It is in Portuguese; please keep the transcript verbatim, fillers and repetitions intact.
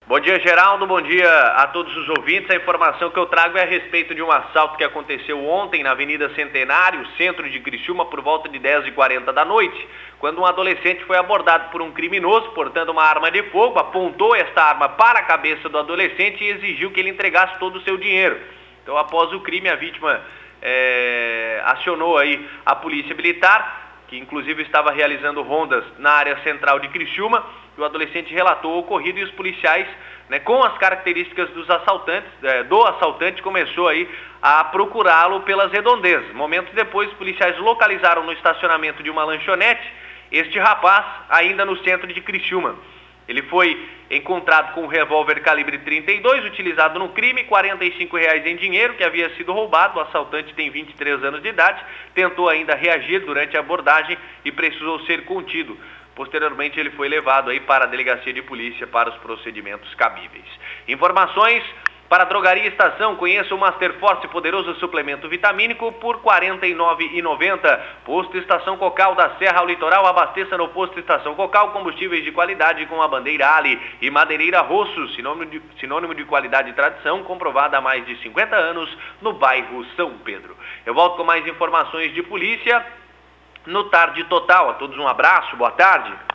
Bom dia, Geraldo. Bom dia a todos os ouvintes. A informação que eu trago é a respeito de um assalto que aconteceu ontem na Avenida Centenário, centro de Criciúma, por volta de dez e quarenta da noite, quando um adolescente foi abordado por um criminoso portando uma arma de fogo, apontou esta arma para a cabeça do adolescente e exigiu que ele entregasse todo o seu dinheiro. Então, após o crime, a vítima é, acionou aí a polícia militar, que inclusive estava realizando rondas na área central de Criciúma. O adolescente relatou o ocorrido e os policiais, né, com as características dos assaltantes, é, do assaltante, começou aí a procurá-lo pelas redondezas. Momentos depois, os policiais localizaram no estacionamento de uma lanchonete este rapaz, ainda no centro de Criciúma. Ele foi encontrado com um revólver calibre trinta e dois, utilizado no crime, quarenta e cinco reais em dinheiro, que havia sido roubado. O assaltante tem vinte e três anos de idade, tentou ainda reagir durante a abordagem e precisou ser contido. Posteriormente, ele foi levado aí para a delegacia de polícia para os procedimentos cabíveis. Informações para a Drogaria Estação. Conheça o Master Force, poderoso suplemento vitamínico, por quarenta e nove reais e noventa centavos. Posto Estação Cocal, da Serra ao Litoral. Abasteça no Posto Estação Cocal combustíveis de qualidade com a bandeira Ali e Madeireira Rosso, sinônimo de, sinônimo de qualidade e tradição, comprovada há mais de cinquenta anos no bairro São Pedro. Eu volto com mais informações de polícia no Tarde Total. A todos um abraço, boa tarde.